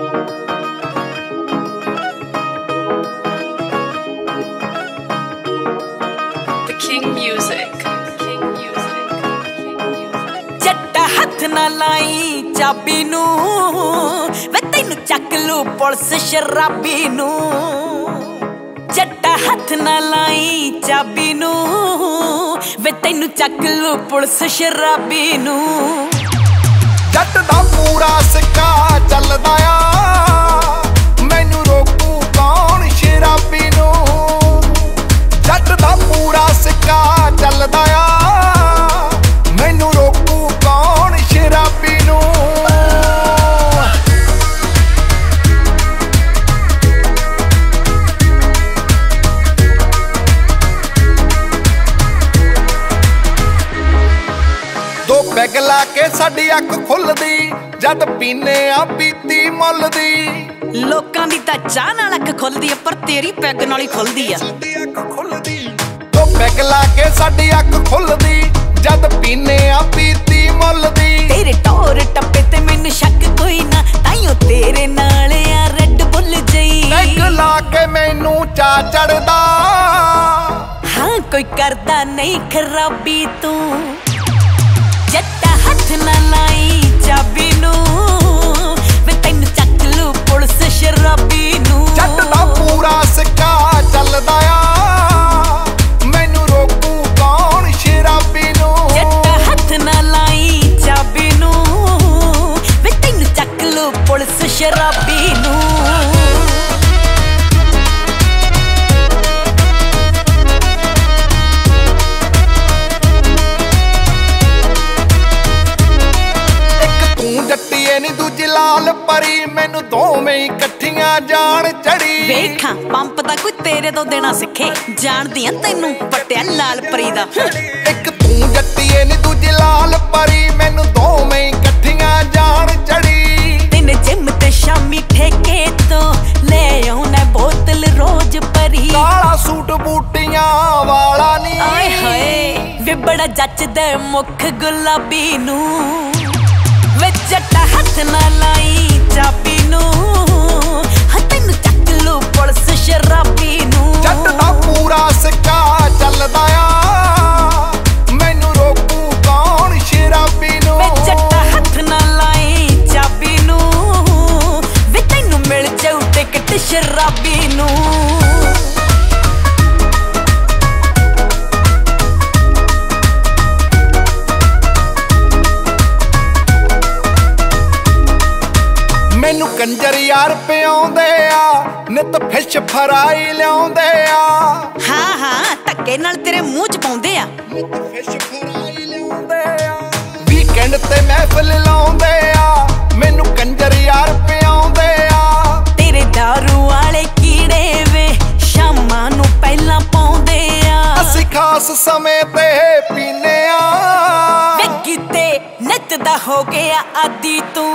जट्टा हथ ना लाई चाबी नू वे तैनू चक लू पुलिस शराबी नू। जट्टा हथ ना लाई चाबी नू वे तैनू चक लू पुलिस शराबी नू। जट दा पूरा सिक्का चलदा आ मैनू रोकू कौन शराबी नू। जट दा पूरा सिक्का चलदा आ मैनू रोकू कौन शराबी नू। दो पैग ला के साडी अख खुलदी जद पीने आ पीती मुल दी। लोकां दी तां चाह नाल अख खुलदी आ पर तेरी पैग नाल ही खुलदी आ। दो पैग ला के साडी अख खुलदी जद पीने आ पीती मुल दी। तेरे टोर टप्पे ते मैनू शक कोई ना ताइयों तेरे नाल आ रेड बुल जई। पैग ला के मैनू चा चढ़दा हाँ कोई करदा नहीं खराबी तू। जट्टा हथ ना लाई चाबी नू वे तैनू चक लू पुलिस शराबी नू। जट दा पूरा सिक्का चलदा आ मैनू रोकू कौन शराबी नू। जट्टा हथ ना लाई चाबी नू वे तैनू चक लू पुलिस शराबी नू। जट्टीए नी दूजी लाल परी मैनू दोवें इकट्ठियां जान चढ़ी। वेखां पंप दा कोई तेरे तो देना सिखे जानदी आ तैनू पट्टिया लाल परी दा। एक तू जट्टीए नी दूजी लाल परी मैनू दोवें इकट्ठियां जान चढ़ी। दिन जिम ते शामी ठेके तो ले आउना बोतल रोज परी। काला सूट बूटियां वाला नी आए हाय वे बड़ा जचदा मुख गुलाबी नू। वे जट्टा हथ ना लाई चाबी नू हाँ तैनू चक लू पुलिस शराबी नू। जट दा पूरा सिक्का चलदा आ मैनू रोकू कौन शराबी नू। वे जट्टा हथ ना लाई चाबी नू वे तैनू मिल जाऊ टिकट शराबी नू। मैनू कंजर यार पिआउंदे आ नित फिश फराई लिआउंदे आ। हाँ हाँ धक्के नाल तेरे मूंह च पाउंदे आ। नित फिश फराई लिआउंदे आ वीकेंड ते महफिल लाउंदे आ मैनू कंजर यार पिआउंदे आ। तेरे दारू वाले कीड़े वे शामां नू पहलां पाउंदे आ। असीं खास समय ते पीने आ वे कीते नित दा हो गया आदी तू।